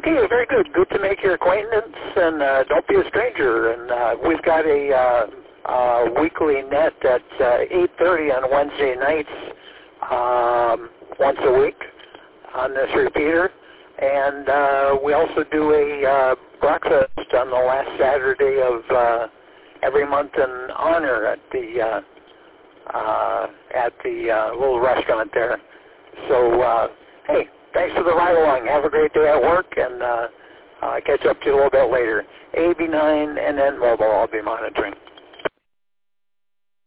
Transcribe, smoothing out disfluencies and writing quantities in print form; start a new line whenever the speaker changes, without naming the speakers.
Okay, very good. Good to make your acquaintance, and don't be a stranger. And we've got a weekly net at 8:30 on Wednesday nights, once a week on this repeater. And we also do a breakfast on the last Saturday of every month in honor at the little restaurant there. So, hey, thanks for the ride along. Have a great day at work, and catch up to you a little bit later. AB9 and then mobile I'll be monitoring.